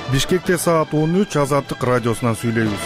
Бишкекте саат 13 Азаттык радиосунан сүйлөйбүз.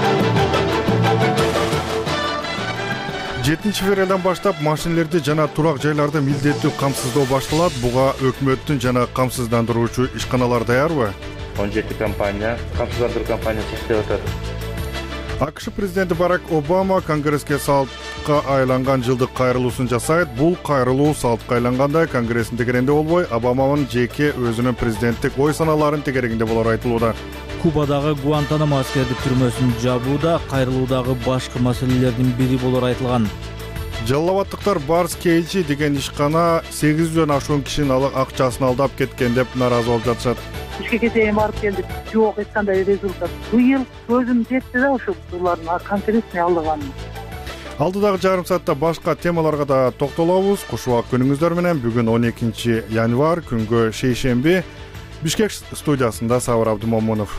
7 февралдан баштап машинелерди жана турак жайларды милдеттүү камсыздоо башталат. Буга өкмөттүн жана камсыздандыруучу ишканалар даярбы? 17 компания, камсыздандыруу компаниясы иштеп атат. АКШ президенти Барак Обама Конгресске салтка айланган жылдык кайрылуусун жасайт. Бул кайрылуу салтка айлангандай Конгресстин тегерегинде болбой, Обаманын жеке өзүнүн президенттик ой саналарын тегерегинде болор айтылууда. Кубадагы Гуантанамо аскердик түрмөсүн жабууда кайрылуудагы башкы маселелердин бири болор айтылган. Жалал-Абадтыктар Барс Кейджи деген ишкана 800дөн ашуун кишинин акчасын алдап кеткен деп нааразы болуп жатышат. Бишкекке чейин барып келдик. Жок, эч кандай результат. Быйыл көзүм жетти да ошо булардын конкретный алдыганы. Алдыдагы жарым саатта башка темаларга да токтолобуз. Куш убак күнүңүздөр менен. Бүгүн 12 январь, күнгө шейшемби. Бишкек студиясында Сабыр Абдымомунов.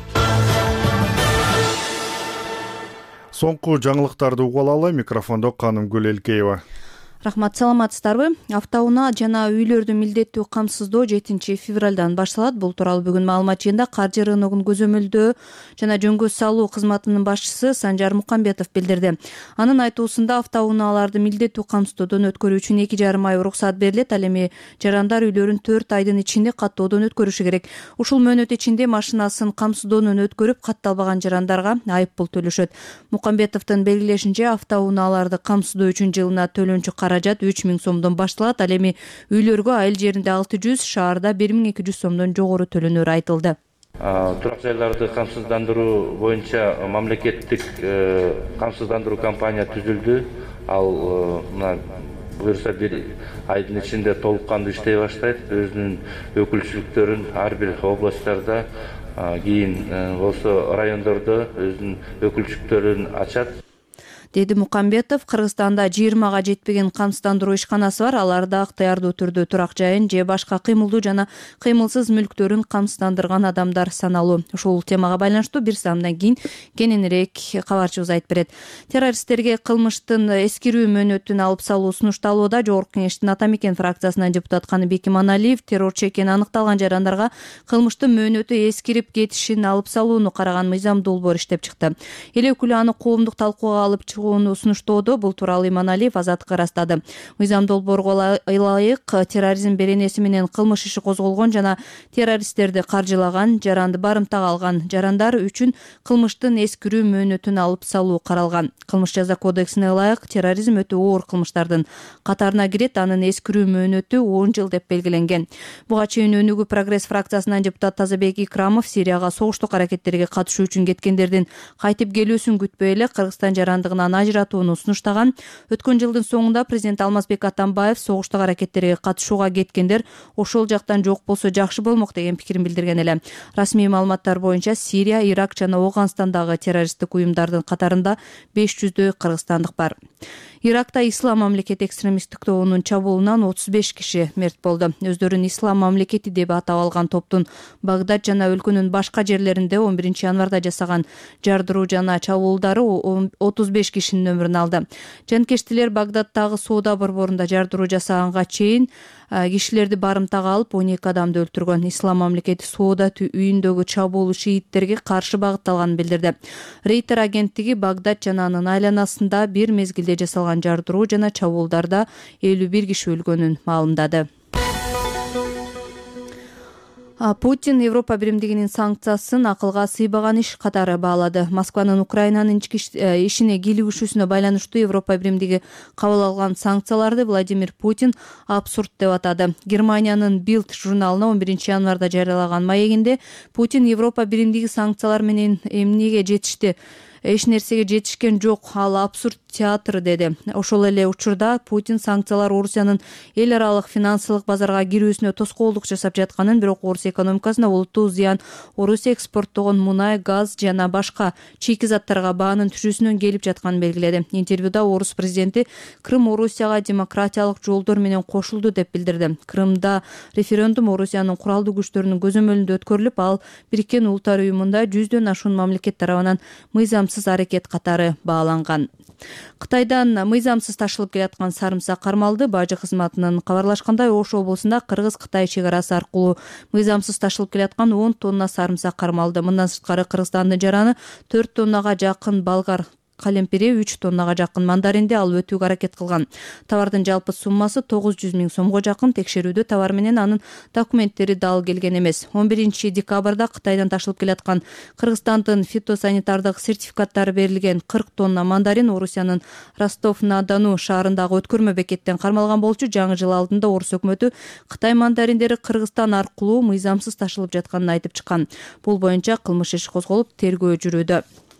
Соңку жаңылыктарды угуп алалы. Микрофондо Канымгүл Элкеева. Рахмат, саламатсыздарбы? Автоунаа жана үйлөрдү милдеттүү камсыздоо 7 февралдан башталат. Бул тууралуу бүгүн маалымат жыйында каржы рыногун көзөмөлдөө жана жөнгө салуу кызматынын башчысы Санжар Мукамбетов билдирди. Анын айтуусунда автоунааларды милдеттүү камсыздоодон өткөрүү үчүн 2,5 ай уруксаат берилет. Ал эми жарандар үйлөрүн 4 айдын ичинде каттоодон өткөрүшү керек. Ушул мөөнөт ичинде машинасын камсыздоонун өткөрүп катталбаган жарандарга айып пул төлөшөт. Мукамбетовдун белгилешинче, автоунааларды камсыздоо үчүн жылына төлөнчү каражат 3000 сомдон башталат. Ал эми үйлөргө айыл жеринде 600, шаарда 1200 сомдон жогору төлөнөрү айтылды. Турак жайларды камсыздандыруу боюнча мамлекеттик камсыздандыруу компания түзүлдү. Ал мына буюрса бир айдын ичинде толук кандуу иштей баштайт. Өзүнүн өкүлчүлүктөрүн ар бир областтарда, кийин болсо райондордо өзүнүн өкүлчүлүктөрүн ачат, деди Мукамбетов. Кыргызстанда 20га жетпеген камсыздандыруу ишканасы бар. Аларда ыктыярдуу түрдө турак жайын же башка кыймылдуу жана кыймылсыз мүлктөрүн камсыздандырган адамдар саналуу. Ушул темага байланыштуу бир саамдан кийин кененирээк кабарчыбыз айтып берет. Террористтерге кылмыштын эскирүү мөөнөтүн алып салуу сунушталууда. Жогорку Кеңештин Ата Мекен фракциясынан депутат Каныбек Иманалиев террорчу экени аныкталган жарандарга кылмыштын мөөнөтү эскирип кетишин алып салууну караган мыйзам долбоор иштеп чыкты. Эл өкүлү аны коомдук талкууга алып сунуштоодо. Бул тууралуу Иманалиев Азаттыкка ырастады. Мыйзам долбоорго ылайык терроризм беренеси менен кылмыш иши козголгон жана террористтерди каржылаган, жаранды барымтага алган жарандар үчүн кылмыштын эскирүү мөөнөтүн алып салуу каралган. Кылмыш жаза кодексине ылайык терроризм өтө оор кылмыштардын катарына кирет. Анын эскирүү мөөнөтү 10 жыл деп белгиленген. Буга чейин Өнүгүү Прогресс фракциясынан депутат Тазабек Икрамов Сирияга согуштук аракеттерге катышуу үчүн кеткендердин кайтып келүүсүн күтпөй эле Кыргызстан жарандыгынан ажыратууну сунуштаган. Өткөн жылдын соңунда президент Алмазбек Атамбаев согуштук аракеттерге катышууга кеткендер ошол жактан жок болсо жакшы болмок деген пикирин билдирген эле. Расмий маалыматтар боюнча Сирия, Ирак жана Ооганстандагы террористтик уюмдардын катарында 500дөй кыргызстандык бар. Иракта Ислам мамлекети экстремисттик тобунун чабуулунан 35 киши мерт болду. Өздөрүн Ислам мамлекети деп атап алган топтун Багдад жана өлкөнүн башка жерлеринде 11 январда жасаган жардыруу жана чабуулдары 35 кишинин өмүрүн алды. Жанкештилер Багдадтагы соода борборунда жардыруу жасаганга чейин кишилерди барымтага алып 12 адамды өлтүргөн. Ислам мамлекети соода үйүндөгү чабуул шииттерге каршы багытталганын билдирди. Рейтер агенттиги Багдад жана анын айланасында бир мезгилде жасалган жардыруу жана чабуулдарда 51 киши өлгөнүн маалымдады. Путин Европа биримдигинин санкциясын акылга сыйбаган иш катары баалады. Москванын Украинанын ички ишине кийлигишүүсүнө байланыштуу Европа биримдиги кабыл алган санкцияларды Владимир Путин абсурд деп атады. Германиянын Bild журналына 11 январда жарыялаган маегинде Путин Европа биримдиги санкциялар менен эмнеге жетишти? Эч нерсеге жетишкен жок, ал абсурд театр деди. Ошол эле учурда Путин санкциялар Орусиянын эл аралык финансылык базарга кирүүсүнө тоскоолдук жасап жатканын, бирок Орус экономикасына олуттуу зыян Орусия экспорттогон мунай, газ жана башка чийки заттарга баанын түшүүсүнөн келип жатканын белгиледи. Интервьюда Орус президенти Крым Орусияга демократиялык жолдор менен кошулду деп билдирди. Крымда референдум Орусиянын куралдуу күчтөрүнүн көзөмөлүндө өткөрүлүп, ал Бириккен Улуттар уюмунда 100дөн ашуун мамлекет тарабынан мыйзамсыз мыйзамсыз аракет катары бааланган. Кытайдан мыйзамсыз ташылып келаткан сарымсак кармалды. Бажы кызматынын кабарлашкандай, Ош облусунда Кыргыз-Кытай чек арасы аркылуу мыйзамсыз ташылып келаткан 10 тонна сарымсак кармалды. Мындан сырткары Кыргызстандын жараны 4 тоннага жакын болгар калемпири, 3 тоннага жакын мандаринди алып өтүүгө аракет кылган. Товардын жалпы суммасы 900 000 сомго жакын. Текшерүүдө товар менен анын документтери дал келген эмес. 11 декабрда Кытайдан ташылып келаткан Кыргызстандын фитосанитардык сертификаттары берилген 40 тонна мандарин Орусиянын Ростов-на-Дону шаарындагы өткөрмө бекеттен кармалган болчу. Жаңы жыл алдында Орус өкмөтү Кытай мандариндери Кыргызстан аркылуу мыйзамсыз ташылып жатканын айтып чыккан. Бул боюнча кылмыш иши козголуп, тергөө жүрүүдө.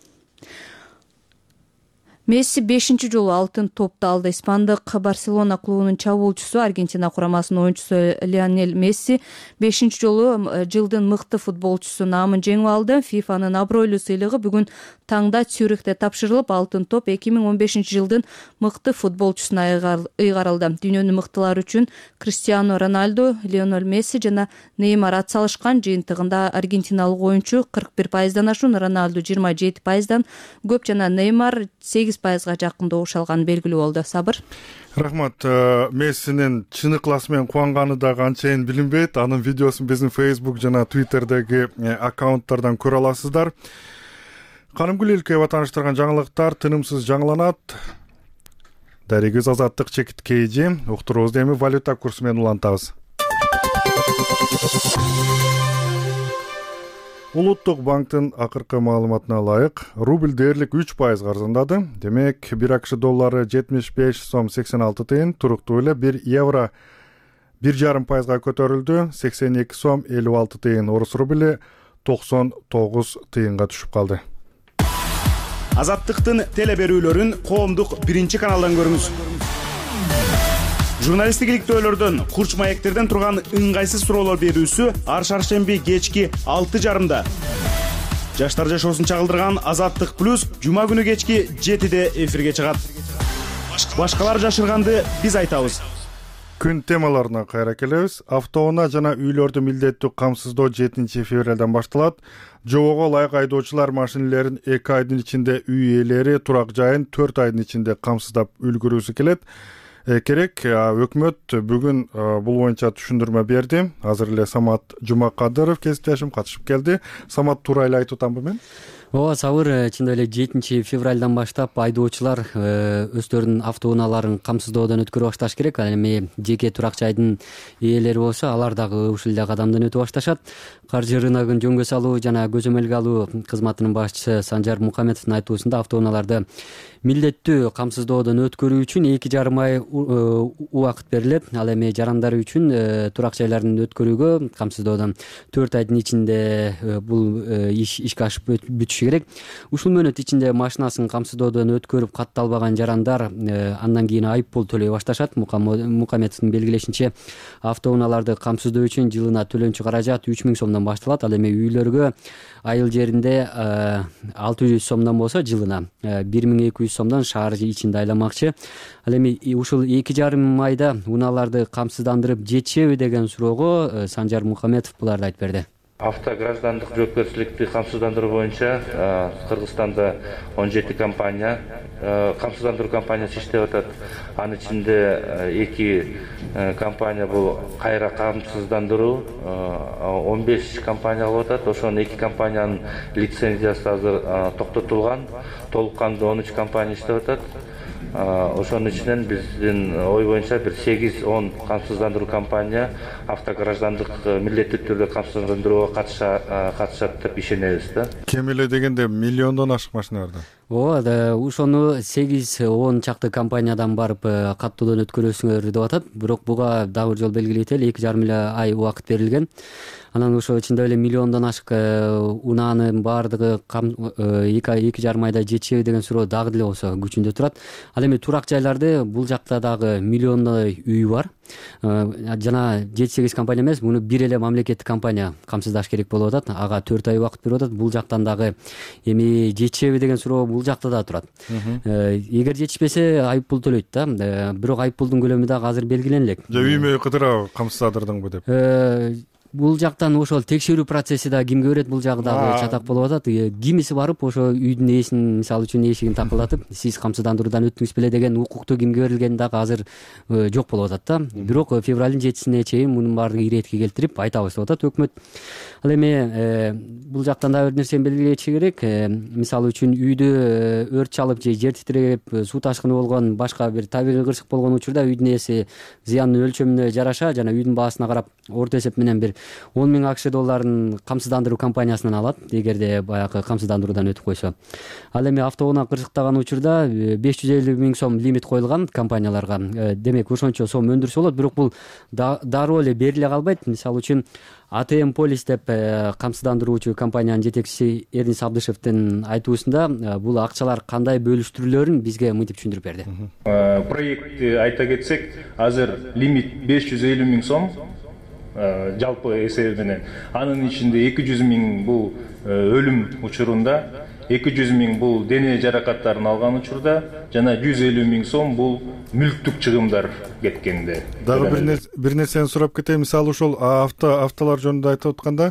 Месси 5-чи жолу алтын топду алды. Испандык Барселона клубунун чабуулчусу, Аргентина курамасынын оюнчусу Лионель Месси 5-чи жолу жылдын мыкты футболчусу наамын жеңип алды. ФИФАнын абройлуу сыйлыгы бүгүн таңда Цюрихте тапшырылып, алтын топ 2015 жылдын мыкты футболчусуна ыйгарылды. Дүйнөнүн мыктылары үчүн Криштиано Роналду, Лионель Месси жана Неймар ат салышкан. Жыйынтыгында аргентиналык оюнчу 41%дан ашуун, Роналду 27%дан көп жана Неймар 8%га жакын добуш алган белгилүү болду. Сабыр. Рахмат. Мессинин чыныкласы менен кубанганы да канчайын билинбейт. Анын видеосун биздин Facebook жана Twitterдеги аккаунттардан көрө аласыздар. Канымгүл элке ватаныштарга жаңылыктар тынымсыз жаңыланат. Дарегиз азаттык чекит кейжи. Уктуруубузду эми валюта курсу менен улантабыз. Улуттук банктын акыркы маалыматына ылайык, рубль дээрлик 3% арзандады. Демек, 1 акш доллары 75 сом 86 тыйын, туруктуу эле 1 евро 1,5%га көтөрүлдү, 82 сом 56 тыйын. Орус рубли 99 тыйынга түшүп калды. Азаттыктын теле берүүлөрүн коомдук 1-каналдан көрүңүз. Журналисттик иликтөөлөрдөн, курч маектерден турган ыңгайсыз суроолор берүүсү ар шаршемби кечки 6:30. Жаштар жашоосун чагылдырган Азаттык плюс жума күнү кечки 7-де эфирге чыгат. Башкалар жашырганды биз айтабыз. Күн темаларына кайра келебиз. Автоунаа жана үйлөрдү милдеттүү камсыздоо 7 февралдан башталат. Жобого ылайык айдоочулар машинелерин 2 айдын ичинде, үй ээлери турак жайын 4 айдын ичинде камсыздап үлгүрүүсү келет. Керек. Өкмөт бүгүн бул боюнча түшүндүрмө берди. Азыр эле Самат Жумакадыров кесиптешим катышып келди. Самат, туура эле айтып атамбы мен? Ооба, Сабыр, чындап эле 7 февралдан баштап айдоочулар өздөрүнүн автоунааларын камсыздоодон өткөрө башташ керек. Ал эми жеке турак жайдын ээлери болсо, алар дагы ушул эле кадамдан өтүп башташат. Каржы рыногун жөнгө салуу жана көзөмөлгө алуу кызматынын башчысы Санжар Мукаметовдун айтуусунда автоунааларды милдеттүү камсыздоодон өткөрүү үчүн 2,5 ай убакыт берилет. Ал эми жарандары үчүн турак жайларын өткөрүүгө камсыздоодон 4 айдын ичинде бул ишке ашып бүтүшү керек. Ушул мөөнөт ичинде машинасын камсыздоодон өткөрүп катталбаган жарандар андан кийин айыппул төлөй башташат. Мукаметовдун белгилешинче, автоунааларды камсыздоо үчүн жылына төлөнчү каражат 3000 сомдон башталат. Ал эми үйлөргө айыл жеринде 600 сомдон болсо, жылына 1200 сомдон шаар ичинде айламакчы. Ал эми ушул 2,5 айда унааларды камсыздандырып жетишеби деген суроого Санжар Мукаметов буларды айтып берди. Автограждандык жоопкерчиликти камсыздандыруу боюнча Кыргызстанда 17 компания, камсыздандыруу компаниясы иштеп атат. Анын ичинде 2 компания бул кайра камсыздандыруу, 15 компания кылып атат. Ошонун 2 компаниянын лицензиясы азыр токтотулган. Толук кандуу 13 компания иштеп атат. Ошонун ичинен биздин ой боюнча бир 8-10 камсыздандыруу компания автограждандык милдеттүү түрдө камсыздандырууга катышат деп ишенебиз да. Кем эле дегенде миллиондон ашык машина бар. Ооба, ошону 8-10 чакты компаниядан барып каттоодон өткөрөсүңөр деп атат. Бирок буга дагы бир жол белгилейт эле, 2,5 ай убакыт берилген. Анан ошо чындап эле миллиондон ашык унаанын баардыгы 2,5 айда жетишеби деген суроо дагы деле болсо күчүндө турат. Ал эми турак жайларды бул жакта дагы миллиондой үй бар. Жана 7-8 компания эмес, муну бир эле мамлекеттик компания камсыздаш керек болуп атат. Ага 4 ай убакыт берип атат. Бул жактан дагы эми жетишеби деген суроо бул жакта да турат. Эгер жетишпесе айыппул төлөйт да. Бирок айыппулдун көлөмү дагы азыр белгиленелек. Же үй мөй кыдыра камсыздандырдыңбы деп. бул жактан ошол текшерүү процесси да кимге берет бул жагы дагы чатак болуп атат. Кимиси барып ошо үйдүн ээсин мисалы үчүн эшигин такылдатып сиз камсыздандыруудан өттүңүз беле деген укукту кимге берилгени дагы азыр жок болуп атат да. Бирок февралдын 7-сине чейин мунун баардыгы иретке келтирип айтабыз деп атат өкмөт. Ал эми бул жактан дагы бир нерсени белгилеч керек. Мисалы үчүн үйдү өрт чалып же жер титиреп, суу ташкыны болгон, башка бир табигый кырсык болгон учурда үйдүн ээси зыяндын өлчөмүнө жараша жана үйдүн баасына карап орто эсеп менен бир 10 000 АКШ долларын камсыздандыруу компаниясынан алат, эгерде баягы камсыздандыруудан өтүп койсо. Ал эми автоунаа кырсыктаган учурда 550 000 сом лимит коюлган компанияларга. Демек ошончо сом өндүрсө болот, бирок бул дароо эле бериле калбайт. Мисалы үчүн АТМ Полис деп камсыздандыруучу компаниянын жетекчиси Эрнис Абдышевдин айтуусунда бул акчалар кандай бөлүштүрүлөрүн бизге мынтип түшүндүрүп берди. Проектти айта кетсек, азыр лимит 550 000 сом жалпы эсеби менен. Анын ичинде 200 000 бул өлүм учурунда, 200 000 бул дене жаракаттарын алган учурда, жана 150 000 сом бул мүлктүк чыгымдар кеткенде. Дагы бир нерсени сурап кетейин. Мисалы ушул автолар жөнүндө айтып атканда,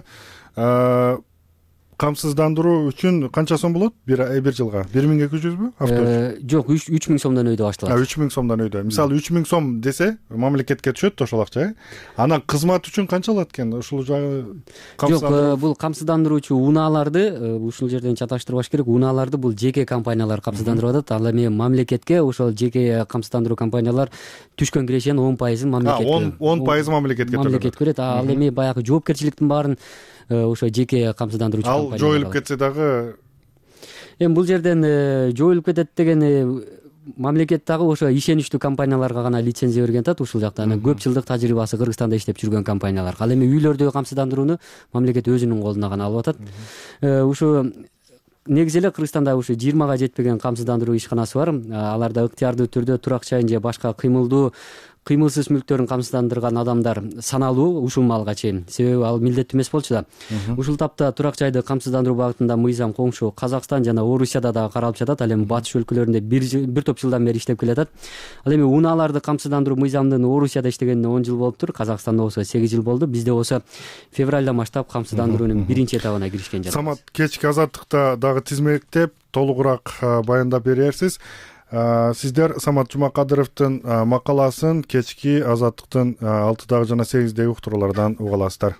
камсыздандыруу үчүн канча сом болот бир жылга? 1200бү? Жок, 3000 сомдон өйдө башталат. 3000 сомдон өйдө. Мисалы 3000 сом десе, мамлекетке түшөт ошол акча. Анан кызмат үчүн канча алат экен? Ушул жагы Жок, бул камсыздандыруучу унааларды ушул жерден чаташтырбаш керек. Унааларды бул жеке компаниялар камсыздандырып атат. Ал эми мамлекетке ошол жеке камсыздандыруу компаниялар түшкөн кирешенин 10% мамлекетке. 10% мамлекетке төлөйт. Мамлекет көрөт. Ал эми баягы жоопкерчиликтин баарын ошо жеке камсыздандыруучу компания. Ал жоюлуп кетсе дагы эми бул жерден жоюлуп кетет деген мамлекет дагы ошо ишеничтүү компанияларга гана лицензия берген атат ушул жакта. Көп жылдык тажрыйбасы Кыргызстанда иштеп жүргөн компаниялар. Ал эми үйлөрдөгү камсыздандырууну мамлекет өзүнүн колуна гана алып атат. Ушу негизи эле Кыргызстанда ушу 20га жетпеген камсыздандыруу ишканасы бар. Аларда ыктыярдуу түрдө турак жайын же башка кыймылсыз мүлктөрүн камсыздандырган адамдар саналуу ушул малга чейин. Себеби ал милдеттүү эмес болчу да. Ушул тапта турак жайды камсыздандыруу багытында мыйзам коңшу Казакстан жана Орусияда дагы каралып жатат. Ал эми батыш өлкөлөрүндө бир топ жылдан бери иштеп келатат. Ал эми унааларды камсыздандыруу мыйзамдын Орусияда иштегенине 10 жыл болуптур. Казакстанда болсо 8 жыл болду. Бизде болсо февралдан баштап камсыздандыруунун биринчи этабына киришкен жатат. Самат, кечки азаттыкта дагы тизмелектеп толугураак баяндап берерсиз. Сиздер Самат Жумакадыровдун макаласын кечки азаттыктын 6 жана 8 уктуруулардан уга аласыздар.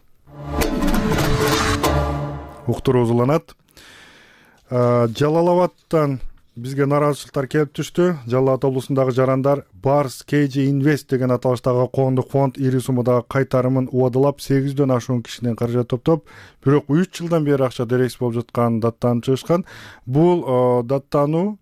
Уктуруу узуланат. Жалал-Абадтан бизге нараазычылыктар келип түштү. Жалал-Абад облусундагы жарандар Bars KG Invest деген аталыштагы коомдук фонд ири суммадагы кайтарымын убадалап 800дөн ашуун кишинен каражат топтоп, бирок 3 жылдан бери акча дерексиз болуп жатканын даттанып чыгышкан. Бул даттануу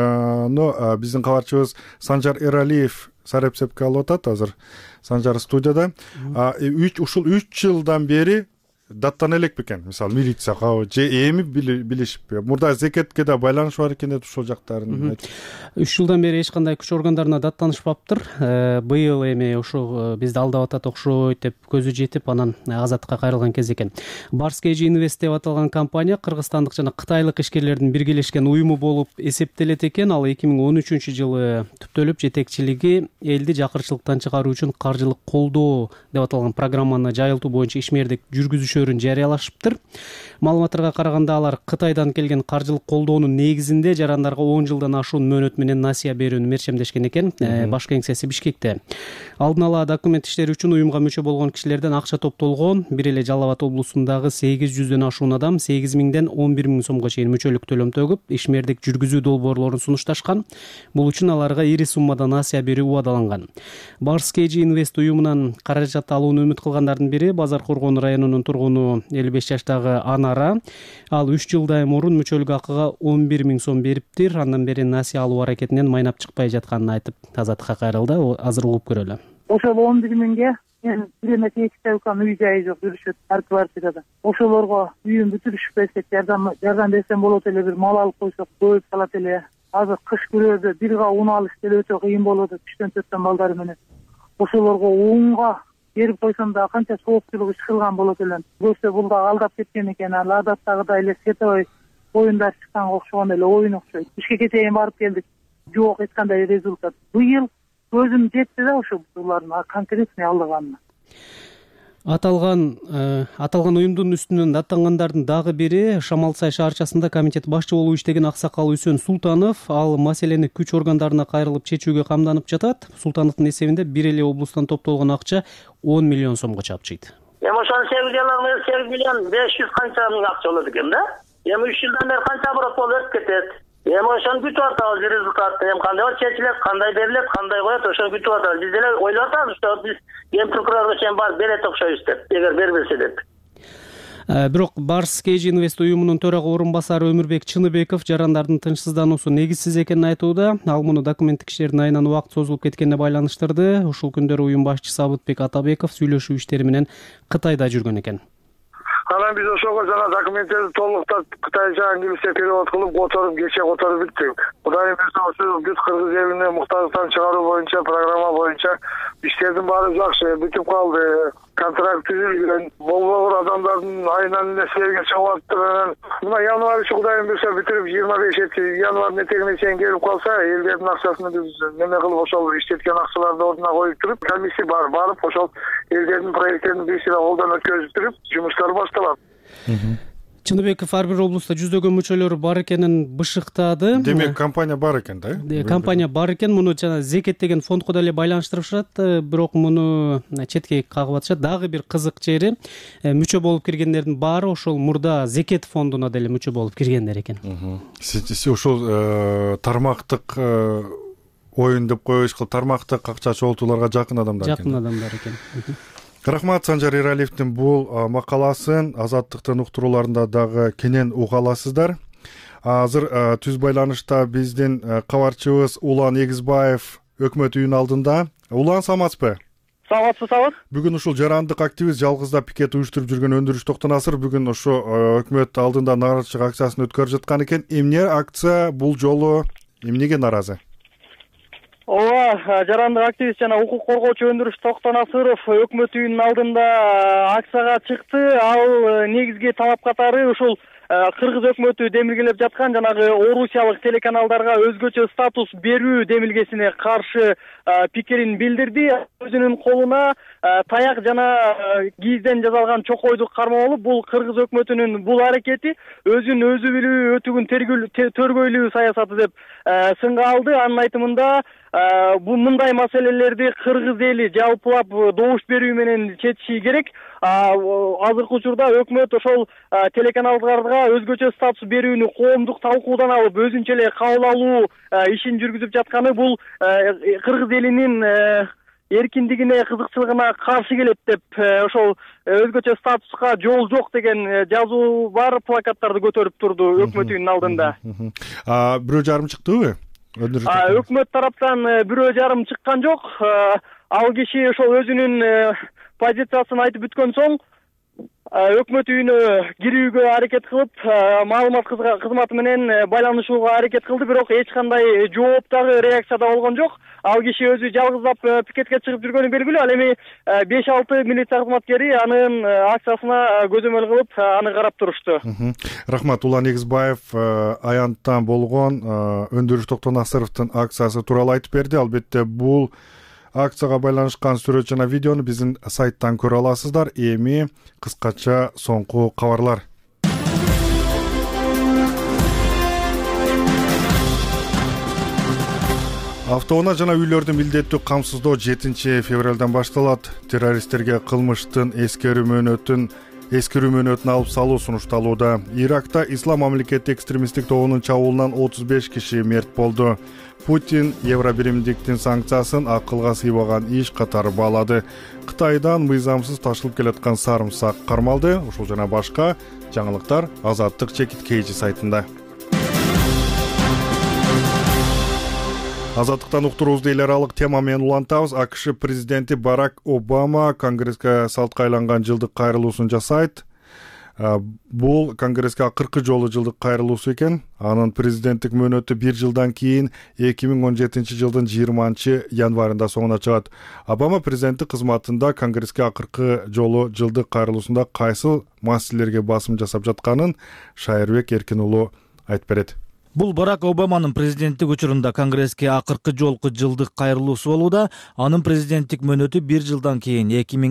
биздин кабарчыбыз Санжар Эралиев сарепсепке алып атат. Азыр Санжар студияда. Ушул 3 жылдан бери даттана элек бекен? Мисалы милицияга же эми билишиппи? Мурда зекетке да байланыш бар экен деп ушул жактарын. 3 жылдан бери эч кандай күч органдарына даттанышпаптыр. Быйыл эми ушу бизди алдап атат окшойт деп көзү жетип, анан азаттыкка кайрылган кез экен. Bars KG Invest деп аталган компания кыргызстандык жана кытайлык ишкерлердин биргелешкен уюму болуп эсептелет экен. Ал 2013-жылы түптөлүп жетекчилиги элди жакырчылыктан чыгаруу үчүн каржылык колдоо деп аталган программаны жайылтуу боюнча ишмердик жүргүзүшөрүн жарыялашыптыр. Маалыматтарга караганда алар Кытайдан келген каржылык колдоонун негизинде жарандарга 10 жылдан ашуун мөөнөт менен насыя берүүнү мерчемдешкен экен. Баш кеңсеси Бишкекте. Алдын ала документ иштери үчүн уюмга мүчө болгон кишилерден акча топтолгон. Бир эле Жалал-Абад облусундагы 800дөн ашуун адам 8000ден 11000 сомго чейин мүчөлүк төлөм төгүп, ишмердик жүргүзүү долбоорлорун сунушташкан. Бул үчүн аларга ири суммада насыя берүү убадаланган. Bars KG Invest уюмунан каражат алууну үмүт кылгандардын бири Базар Коргон районунун тургуну 55 жаштагы Анара. Ал 3 жылдай мурун мүчөлүк акыга 11000 сом бериптир. Андан бери насыя алуу аракетинен майнап чыкпай жатканын айтып, азаттыкка кайрылды. Азыр угуп көрөлү. Ошол 11000ге мен бирөөнө текстеп аткан үй жайы жок, жүрүшөт ар квартирада. Ошолорго үйүн бүтүрүшүп берсек, жардам берсем болот эле, бир мал алып койсок көбөйүп калат эле. Азыр кыш күрөдө бир га ун алыш деле өтө кыйын болот, 3-4 балдар менен. Ошолорго унга берип койсом да канча соопчулук иш кылган болот эле. Көрсө бул да алдап кеткен экен. Ал адаттагыдай эле сетовой оюндар чыкканга окшогон эле оюн окшойт. Бишкекке чейин барып келдик. Жок эч кандай результат. Быйыл көзүм жетти да ошо булардын конкретный алдыганына. Аталган уюмдун үстүнөн аттангандардын дагы бири Шамалсай шаарчасында комитет башчы болуп иштеген аксакал Үсөн Султанов. Ал маселени күч органдарына кайрылып чечүүгө камданып жатат. Султановдун эсебинде бир эле облустан топтолгон акча 10 миллион сомго чапчыйт. Эми ошону 8 миллион 500 канча миң акча болот экен да. Эми 3 жылдан бери канча оборот болуп өтүп кетет. Эми ошону күтүп атабыз результатты. Эми кандай чечилет, кандай берилет, кандай коет, ошону күтүп атабыз. Биз деле ойлоп атабыз, что биз эми прокурорго чейин барып берет окшойбуз деп, эгер бербесе деп. Бирок Барс KG Invest уюмунун төрага орун басары Өмүрбек Чыныбеков жарандардын тынчсыздануусу негизсиз экенин айтууда. Ал муну документтик иштердин айынан убакыт созулуп кеткенине байланыштырды. Ушул күндөрү уюм башчысы Абытбек Атабеков сүйлөшүү иштери менен Кытайда жүргөн экен. Анан биз ошого жана документтерди толуктап кытайча англисче перевод кылып которуп кече которуп биттик. Кудай буйрса ошо бүт кыргыз элине муктаждыктан чыгаруу боюнча программа боюнча иштердин баары жакшы бүтүп калды. Контракт түзүлгөн. Болбогор адамдардын айынан нерселерге чыгып атты. Мына январь Кудайым буйрса бүтүрүп 25 январь этегине чейин келип калса, элдердин акчасын биз неме кылып ошол иштеткен акчаларды ордуна коюп туруп, комиссия барып ошол элдердин проекттерин бирсине колдон өткөзүп туруп, жумуштар башталат. Чыныбеков ар бир облустта жүздөгөн мүчөлөрү бар экенин бышыктады. Демек компания бар экен да? Компания бар экен. Муну жана Зекет деген фондко деле байланыштырышат, бирок муну четке кагып атышат. Дагы бир кызык жери, мүчө болуп киргендердин баары ошол мурда Зекет фондуна деле мүчө болуп киргендер экен. Сиз ошол тармактык оюн деп коюшкул, тармактык акча чогултууларга жакын адамдар экен. Жакын адамдар экен. Рахмат Санжар Эралиевдин бул макаласын Азаттыктын уктурууларында дагы кенен уга аласыздар. Азыр түз байланышта биздин кабарчыбыз Улан Эгизбаев өкмөт үйүнүн алдында. Улан, саламатсызбы? Саламатсыз. Бүгүн ушул жарандык активист жалгызда пикет уюштуруп жүргөн Өндүрүш Токтонасыр бүгүн ошо өкмөт алдында нааразычылык акциясын өткөрүп жаткан экен. Эмне акция бул жолу, эмнеге нааразы? Ооба, жарандык активист жана укук коргоочу Өндүрүш Токтонасыров өкмөт үйүнүнүн алдында акцияга чыкты. Ал негизги талап катары ушул кыргыз өкмөтү демилгелеп жаткан жанагы орусиялык телеканалдарга өзгөчө статус берүү демилгесине каршы пикирин билдирди. Өзүнүн колуна таяк жана кийизден жасалган чокойду кармап алып, бул кыргыз өкмөтүнүн бул аракети өзүн өзү билүү, өтүгүн төргөйлүү саясаты деп сынга алды. Анын айтымында бул мындай маселелерди кыргыз эли жалпылап добуш берүү менен чечиши керек. Азыркы учурда өкмөт ошол телеканалдарга өзгөчө статус берүүнү коомдук талкуудан алып өзүнчө эле кабыл алуу ишин жүргүзүп жатканы бул кыргыз элинин эркиндигине, кызыкчылыгына каршы келет деп ошол өзгөчө статуска жол жок деген жазуу бар плакаттарды көтөрүп турду өкмөт үйүнүн алдында. 1,5 чыктыбы? Өкмөт тараптан 1,5 чыккан жок. Ал киши ошол өзүнүн позициясын айтып бүткөн соң өкмөт үйүнө кирүүгө аракет кылып, маалымат кызматы менен байланышууга аракет кылды, бирок эч кандай жооп дагы реакция да болгон жок. Ал киши өзү жалгыздап пикетке чыгып жүргөнү белгилүү. Ал эми 5-6 милиция кызматкери анын акциясына көзөмөл кылып, аны карап турушту. Рахмат. Улан Эгизбаев аянттан болгон Өндүрүш Токтонасыровдун акциясы тууралуу айтып берди. Албетте бул акцияга байланышкан сүрөт жана видеону биздин сайттан көрө аласыздар. Эми кыскача соңку кабарлар. Автоунаа жана үйлөрдү милдеттүү камсыздоо 7 февралдан башталат. Террористтерге кылмыштын эскерүү мөөнөтүн алып салуу сунушталууда. Иракта Ислам мамлекети экстремисттик тобунун чабуулунан 35 киши мерт болду. Путин Евробиримдиктин санкциясын акылга сыйбаган иш катары баалады. Кытайдан мыйзамсыз ташылып келаткан сарымсак кармалды. Ушул жана башка жаңылыктар Азаттык чекит KG сайтында. Азаттыктан уктуруубузду эл аралык тема менен улантабыз. АКШ президенти Барак Обама Конгресске салтка айланган жылдык кайрылуусун жасайт. Бул Конгресске акыркы жолу жылдык кайрылуусу экен. Анын президенттик мөөнөтү 1 жылдан кийин 2017 жылдын 20 январында соңуна чыгат. Обама президенттик кызматында Конгресске акыркы жолу жылдык кайрылуусунда кайсы маселелерге басым жасап жатканын Шайырбек Эркин уулу айтып берет. Бул Барак Обаманын президенттик учурунда Конгресске акыркы жолку жылдык кайрылуусу болууда. Анын президенттик мөөнөтү 1 жылдан кийин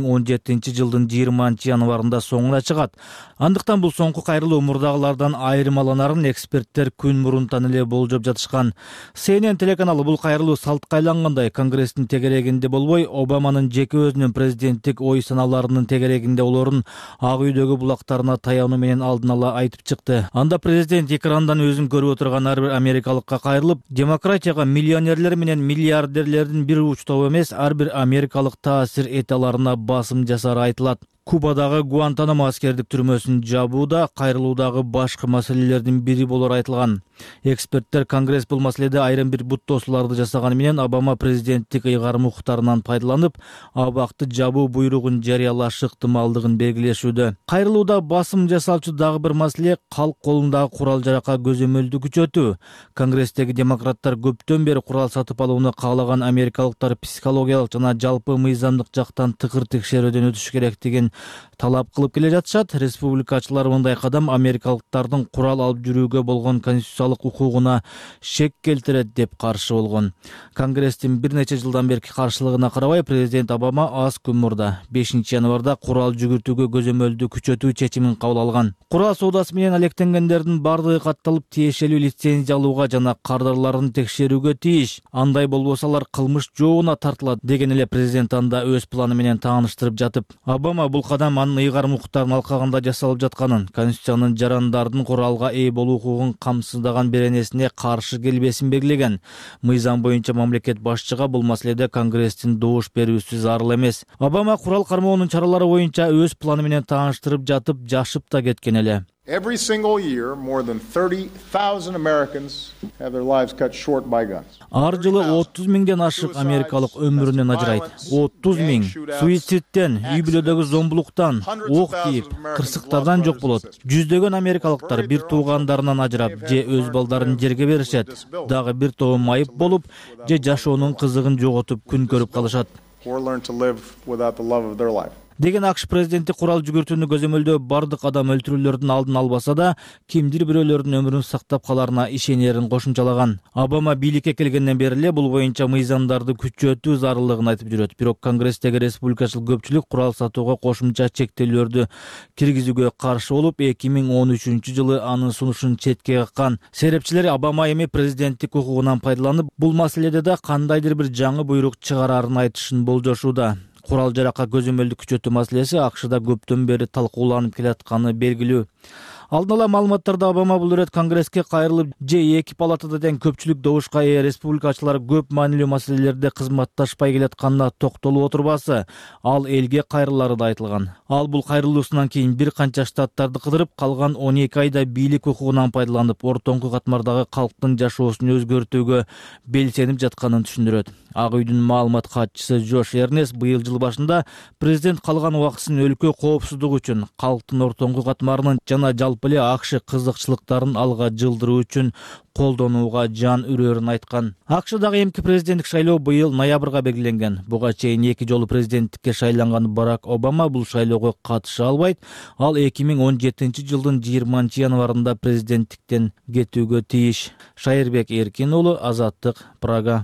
2017 жылдын 20 январында соңуна чыгат. Андыктан бул соңку кайрылуу мурдагылардан айырмаланарын эксперттер күн мурунтан эле болжоп жатышкан. CNN телеканалы бул кайрылуу салтка айлангандай Конгресстин тегерегинде болбой, Обаманын жеке өзүнүн президенттик ой санааларынын тегерегинде олорун Ак үйдөгү булактарына таянуу менен алдын ала айтып чыкты. Анда президент экрандан өзүн көрүп отурган ар бир америкалыкка кайрылып, демократияга миллионерлер менен миллиардерлердин бир учтоо эмес, ар бир америкалык таасир эте аларына басым жасары айтылат. Кубадагы Гуантанамо аскердик түрмөсүн жабууда кайрылуудагы башкы маселелердин бири болор айтылган. Эксперттер Конгресс бул маселеде айрым бир буттоосуларды жасаганы менен Обама президенттик ыйгарым укуктарынан пайдаланып, абакты жабуу буйругун жарыялаш ыктымалдыгын белгилешүүдө. Кайрылууда басым жасалчу дагы бир маселе калк колундагы курал-жаракка көзөмөлдү күчөтүү. Конгресстеги демократтар көптөн бери курал сатып алууну каалаган америкалыктар психологиялык жана жалпы мыйзамдык жактан тыкыр текшерүүдөн өтүш керектигин талап кылып келе жатышат. Республикачылар мындай кадам америкалыктардын курал алып жүрүүгө болгон конституциялык укугуна шек келтирет деп каршы болгон. Конгресстин бир нече жылдан берки каршылыгына карабай, президент Обама аз күн мурда 5 январда курал жүгүртүүгө көзөмөлдү күчөтүү чечимин кабыл алган. Курал соодасы менен алектенгендердин бардыгы катталып, тиешелүү лицензия алууга жана кардарларын текшерүүгө тийиш. Андай болбосо алар кылмыш жообуна тартылат деген эле президент анда өз планы менен тааныштырып жатып. Обама бул кадам анын ыйгарым укуктарын алкаганда жасалып жатканын, конституциянын жарандардын куралга ээ болуу укугун камсыздаган беренесине каршы келбесин белгилеген. Мыйзам боюнча мамлекет башчыга бул маселеде Конгресстин добуш берүүсү зарыл эмес. Обама курал кармоонун чаралары боюнча өз планы менен тааныштырып жатып, жашып да кеткен эле. Every single year, more than 30,000 Americans have their lives cut short by guns. Ар жылы 30 миңден ашык америкалык өмүрүнөн ажырайт. 30 миң суицидтен, үй бүлөдөгү зомбулуктан, ок тийип, кырсыктардан жок болот. Жүздөгөн америкалыктар бир туугандарынан ажырап, же өз балдарын жерге беришет. Дагы бир тобу майып болуп, же жашоонун кызыгын жоготуп күн көрүп калышат. Or learn to live without the love of their life. Деген АКШ президенти курал жүгүртүүнү көзөмөлдөө бардык адам өлтүрүүлөрдүн алдын албаса да, кимдир бирөөлөрдүн өмүрүн сактап каларына ишенерин кошумчалаган. Обама бийликке келгенден бери эле бул боюнча мыйзамдарды күчөтүү зарылдыгын айтып жүрөт. Бирок Конгресстеги республикачыл көпчүлүк курал сатууга кошумча чектөөлөрдү киргизүүгө каршы болуп, 2013 жылы анын сунушун четке каккан. Серепчилер Обама эми президенттик укугунан пайдаланып, бул маселеде да кандайдыр бир жаңы буйрук чыгарарын айтышын болжошууда. Курал жаракка көзөмөлдү күчөтүү маселеси АКШда көптөн бери талкууланып келатканы белгилүү. Алдын ала маалыматтарда Обама бул ирет Конгресске кайрылып, же эки палатада тең көпчүлүк добушка ээ республикачылар көп маанилүү маселелерде кызматташпай келатканына токтолуп отурбасы, ал элге кайрылары да айтылган. Ал бул кайрылуусунан кийин бир канча штаттарды кыдырып, калган 12 айда бийлик укугунан пайдаланып, ортоңку катмардагы калктын жашоосун өзгөртүүгө белсенип жатканын түшүндүрөт. Ак үйдүн маалымат катчысы Джош Эрнест быйыл жыл башында президент калган убактысын өлкө коопсуздугу үчүн, калктын ортоңку катмарынын жана жалпы эле АКШ кызыкчылыктарын алга жылдыруу үчүн колдонууга жан үрөрүн айткан. АКШдагы эмки президенттик шайлоо быйыл ноябрга белгиленген. Буга чейин 2 жолу президенттикке шайланган Барак Обама бул шайлоого катыша албайт. Ал 2017 жылдын 20 январында президенттиктен кетүүгө тийиш. Шайырбек Эркин уулу, Азаттык, Прага.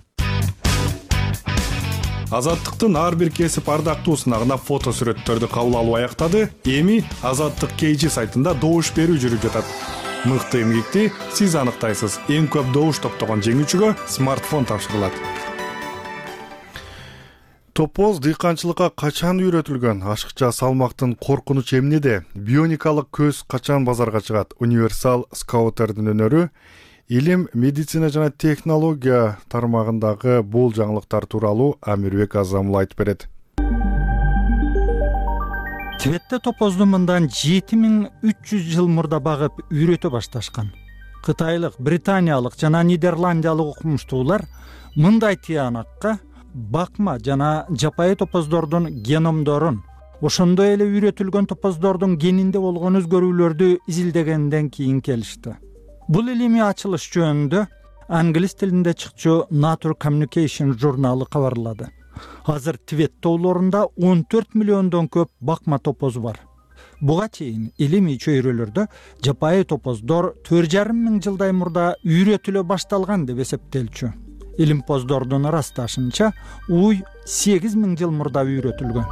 Азаттыктын ар бир кесип ардактуусуна гана фото сүрөттөрдү кабыл алуу аяктады. Эми Азаттык KG сайтында добуш берүү жүрүп жатат. Мыкты эмгекти сиз аныктайсыз. Эң көп добуш топтогон жеңүүчүгө смартфон тапшырылат. Топоз дыйканчылыкка качан үйрөтүлгөн? Ашыкча салмактын коркунучу эмнеде? Бионикалык көз качан базарга чыгат? Универсал скаутердин өнөрү илим, медицина жана технология тармагындагы бул жаңылыктар тууралуу Амирбек Азамул айтып берет. Тибетте топозду мындан 7300 жыл мурда багып үйрөтө башташкан. Кытайлык, британиялык жана нидерландиялык окумуштуулар мындай тыянакка бакма жана жапайы топоздордун геномдорун, ошондой эле үйрөтүлгөн топоздордун генинде болгон өзгөрүүлөрдү изилдегенден кийин келишти. Бул илимий ачылыш жөнүндө англис тилинде чыкчу Nature Communication журналы кабарлады. Азыр Тибет тоолорунда 14 миллиондон көп бакма топоз бар. Буга чейин илимий чөйрөлөрдө жапайы топоздор 4,5 миң жылдай мурда үйрөтүлө башталган деп эсептелчү. Илимпоздордун ырасташынча уй 8 миң жыл мурда үйрөтүлгөн.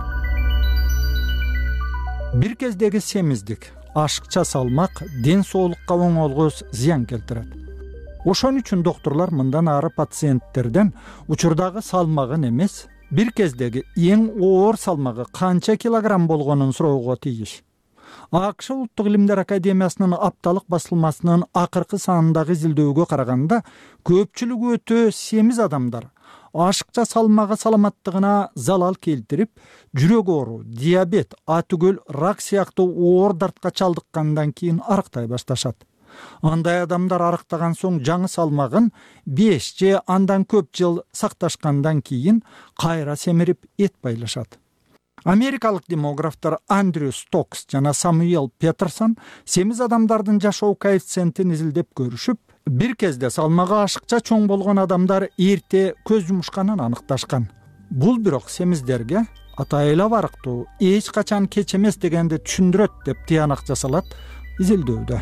Бир кездеги семиздик, ашыкча салмак ден соолукка оңолгус зыян келтирет. Ошон үчүн доктурлар мындан ары пациенттерден учурдагы салмагын эмес, бир кездеги эң оор салмагы канча килограмм болгонун суроого тийиш. АКШ Улуттук илимдер академиясынын апталык басылмасынын акыркы санындагы изилдөөгө караганда, көпчүлүгү өтө семиз адамдар ашыкча салмагы саламаттыгына залал келтирип, жүрөк оору, диабет, атүгөл, рак сыяктуу оор дартка чалдыккандан кийин арыктай башташат. Андай адамдар арыктаган соң жаңы салмагын 5 же андан көп жыл сакташкандан кийин кайра семирип эт байлашат. Америкалык демографтар Андрю Стокс жана Самуэл Петерсон семиз адамдардын жашоо коэффициентин изилдеп көрүшүп, бир кезде салмагы ашыкча чоң болгон адамдар эрте көз жумушканын аныкташкан. Бул бирок семиздерге атайылап арыктоо эч качан кеч эмес дегенди түшүндүрөт деп тыянак жасалат изилдөөдө.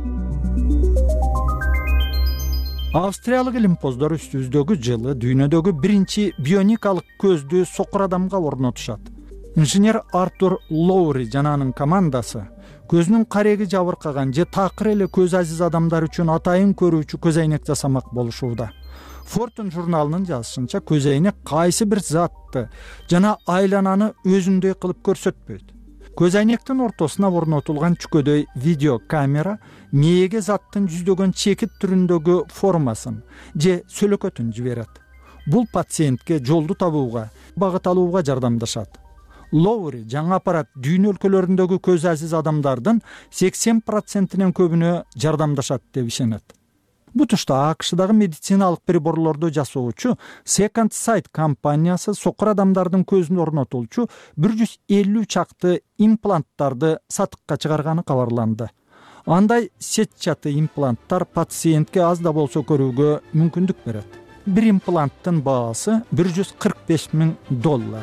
Австриялык илимпоздор үстүбүздөгү жылы дүйнөдөгү биринчи бионикалык көздү сокур адамга орнотушат. Инженер Артур Лоури жана анын командасы көзүнүн кареги жабыркаган же такыр эле көз азиз адамдар үчүн атайын көрүүчү көз айнек жасамак болушууда. Fortune журналынын жазышынча көз айнек кайсы бир затты жана айлананы өзүндөй кылып көрсөтпөйт. Көз айнектин ортосуна орнотулган чүкөдөй видео камера мээге заттын жүздөгөн чекит түрүндөгү формасын же сөлөкөтүн жиберет. Бул пациентке жолду табууга, багыт алууга жардамдашат. Лоури жаңы аппарат дүйнө өлкөлөрүндөгү көз азиз адамдардын 80%-нен көбүнө жардамдашат деп ишенет. Бу тушта АКШдагы медициналык приборлорду жасоочу Second Sight компаниясы сокур адамдардын көзүнө орнотулчу 150 чакты импланттарды сатыкка чыгарганы кабарланды. Андай сетчаты импланттар пациентке аз да болсо көрүүгө мүмкүндүк берет. Бир импланттын баасы $145 миң.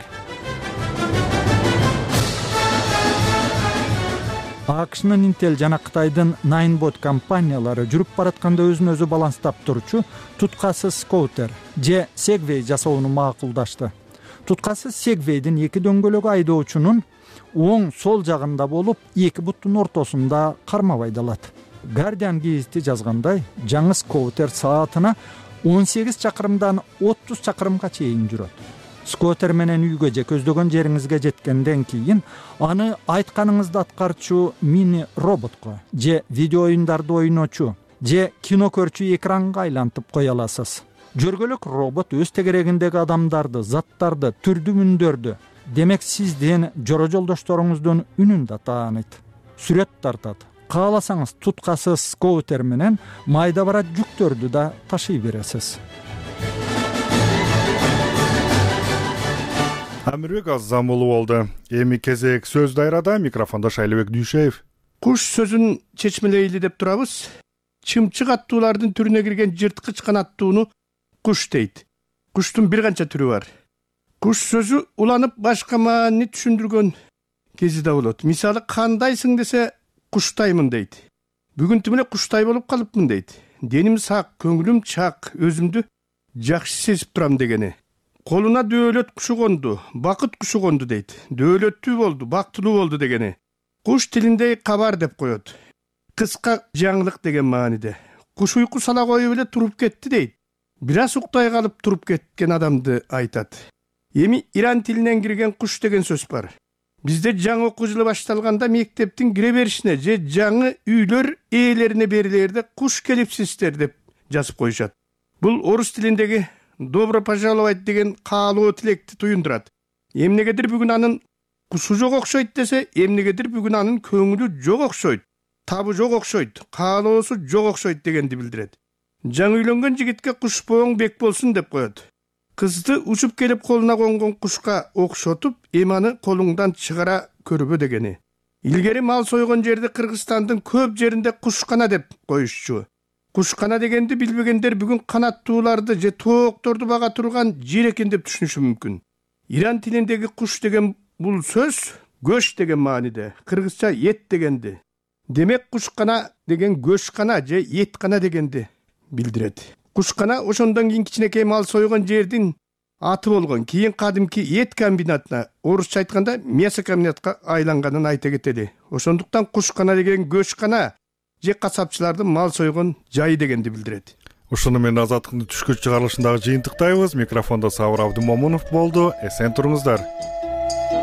АКШнын Intel жана Кытайдын Ninebot компаниялары жүрүп баратканда өзүн өзү баланстап турчу туткасыз скутер же Segway жасоону макулдашты. Туткасыз Segway'дин эки дөңгөлөгү айдоочунун оң сол жагында болуп, эки буттун ортосунда кармап айдалат. Guardian гезити жазгандай, жаңы скутер саатына 18 чакырымдан 30 чакырымга чейин жүрөт. Скутер менен үйгө же көздөгөн жериңизге жеткенден кийин аны айтканыңызды аткарчу мини роботко же видео оюндарды ойночу же кино көрчү экранга айлантып кое аласыз. Жөргөлүк робот өз тегерегиндеги адамдарды, заттарды, түрдүү мүндөрдү, демек сиздин жора жолдошторуңуздун үнүн да тааныйт. Сүрөт тартат. Кааласаңыз туткасыз скутер менен майда барат жүктөрдү да ташый бересиз. Амирбек Азамулу болду. Эми кезек сөз дайрада, микрофондо Шайлыбек Дүйшеев. Куш сөзүн чечмелейли деп турабыз. Чымчык аттуулардын түрүнө кирген жырткыч канаттууну куш дейт. Куштун бир канча түрү бар. Куш сөзү уланып башка маани түшүндүргөн кези да болот. Мисалы, кандайсың десе куштаймын дейт. Бүгүнтү менен куштай болуп калыпмын дейт. Деним сак, көңүлүм чак, өзүмдү жакшы сезип турам дегени. Колуна дөөлөт кушу конду, бакыт кушу конду дейт. Дөөлөттүү болду, бактылуу болду дегени. Куш тилинде кабар деп коет. Кыска жаңылык деген мааниде. Куш уйку сала коюп эле туруп кетти дейт. Бир аз уктай калып туруп кеткен адамды айтат. Эми иран тилинен кирген куш деген сөз бар. Бизде жаңы окуу жылы башталганда мектептин кире беришине же жаңы үйлөр ээлерине берилерде куш келипсиздер деп жазып коюшат. Бул орус тилиндеги добро пожаловать деген каалоо тилекти туюндурат. Эмнегедир бүгүн анын кушу жок окшойт десе, эмнегедир бүгүн анын көңүлү жок окшойт, табы жок окшойт, каалоосу жок окшойт дегенди билдирет. Жаңы үйлөнгөн жигитке куш боң бек болсун деп коет. Кызды учуп келип колуна конгон кушка окшотуп, эманы колуңдан чыгара көрбө дегени. Илгери мал сойгон жерди Кыргызстандын көп жеринде кушкана деп коюшчу. Кушкана дегенди билбегендер бүгүн канаттууларды же тоокторду бага турган жер экен деп түшүнүшү мүмкүн. Иран тилиндеги куш деген бул сөз көш деген мааниде, кыргызча эт дегенди. Демек кушкана деген көшкана же эткана дегенди билдирет. Кушкана ошондон кийин кичинекей мал сойгон жердин аты болгон. Кийин кадимки эт комбинатына, орусча айтканда мясо комбинатка айланганын айта кетели. Ошондуктан кушкана деген көшкана же касапчылардын мал сойгон жайы дегенди билдирет. Ушуну менен азаттыктын түшкү чыгарылышындагы жыйынтыктайбыз. Микрофондо Сабыр Абдымомунов болду. Эсен туруңуздар.